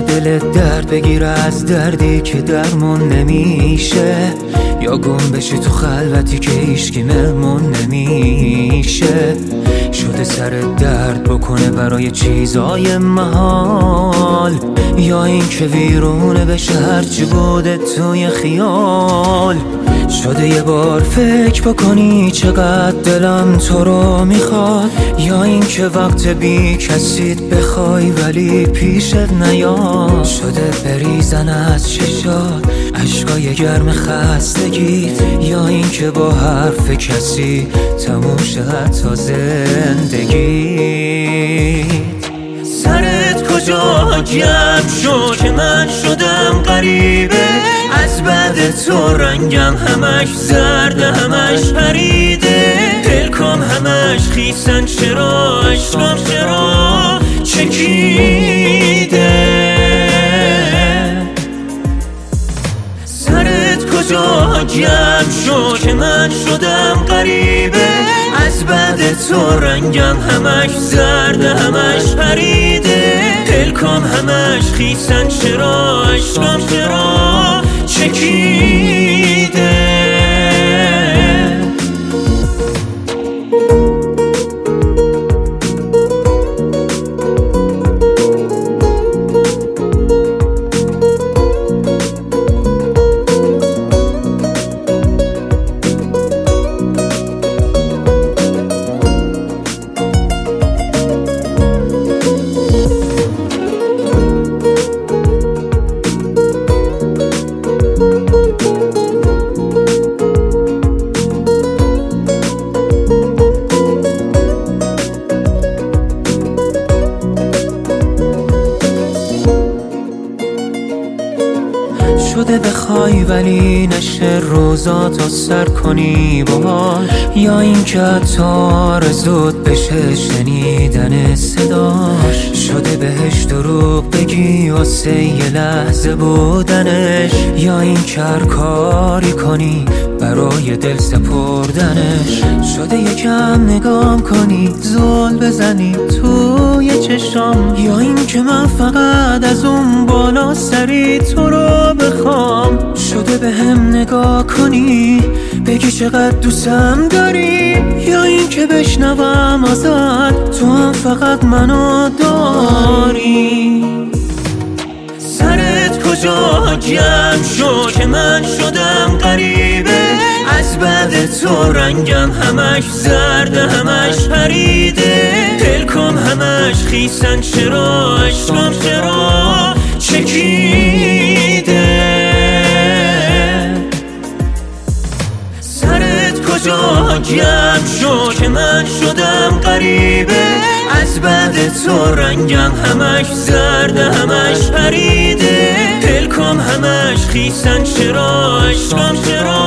دلت درد بگیره از دردی که درمون نمیشه، یا گم بشی تو خلوتی که هیچکی مهمون نمیشه. شده سر درد بکنه برای چیزای محال، یا این که ویرونه بشه هرچی بوده توی خیال. شده یه بار فکر بکنی چقدر دلم تو رو میخواد، یا این که وقت بی کسیت بخوای ولی پیشت نیاد. شده بریزن از چشات عشقای گرم خستگیت، یا این که با حرف کسی تموم شه حتی زندگیت. سرت کجا گم شد که من شدم غریبه، از بعد تو رنگم همش زرده همش پریده، دلکام همش خیسن چرا عشقم چرا چکیده. سرت کجا گم شد که من شدم غریبه، از بعد تو رنگم همش زرده همش پریده، دلکام همش خیسن چرا عشقم چرا چکیده. شده بخوای ولی نشه روزاتو سر کنی باهاش، یا این که حتی آرزوت بشه شنیدن صداش. شده بهش دروغ بگی واسه یه لحظه بودنش، یا این که هر کاری کنی برای دل سپردنش. شده یکم نگام کنی زل بزنی توی چشام، یا این که من فقط از اون بالا سری تو رو بخوام. شده به هم نگاه کنی بگی چقدر دوستم داری، یا این که بشنوم ازت تو هم فقط منو داری. سرت کجا گم شد که من شدم غریبه، از بعد تو رنگم همش زرده همش پریده، دلکام همش خیسن چرا عشقم چرا چکیده. سرت کجا گم شد که من شدم غریبه، از بعد تو رنگم همش زرده همش پریده، دلکام همش خیسن چرا عشقم چرا